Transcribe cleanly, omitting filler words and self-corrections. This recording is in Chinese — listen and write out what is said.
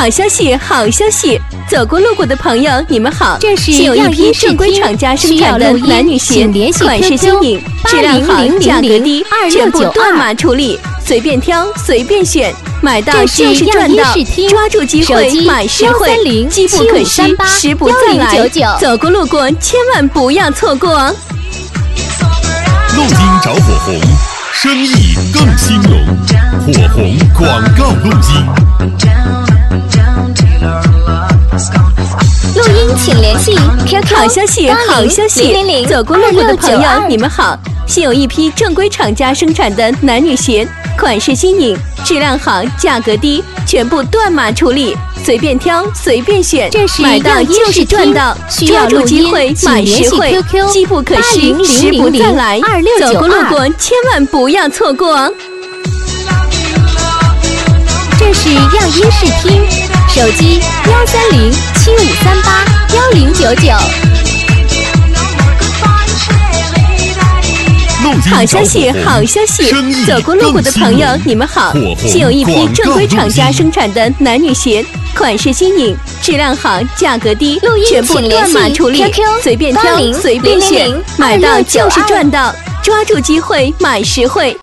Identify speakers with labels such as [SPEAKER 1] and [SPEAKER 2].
[SPEAKER 1] 好消息，好消息！走过路过的朋友，你们好。
[SPEAKER 2] 这是
[SPEAKER 1] 现有一批正规厂家生产的男女鞋，款式新颖，质量好，价格低，全部断码处理，随便挑，随便选，买到就是赚到，抓住机会买实惠，机不可失，时不再来。走过路过，千万不要错过哦！
[SPEAKER 3] 路金找火红，生意更兴隆，火红广告路金。
[SPEAKER 2] 录音请联系 QQ。
[SPEAKER 1] 好消息，好消息！走过路过的朋友，你们好。现有一批正规厂家生产的男女鞋，款式新颖，质量好，价格低，全部断码处理，随便挑，随便选，买到就是赚到，抓住机会买实惠，机不可失，时不再来。走过路过，千万不要错过哦！
[SPEAKER 2] 这是样音视听，手机13075381099。
[SPEAKER 1] 好消息，好消息！走过路过的朋友，你们好。现有一批正规厂家生产的男女鞋，款式新颖，质量好，价格低，全部断码处理，随便挑，随便选，买到就是赚到，抓住机会买实惠。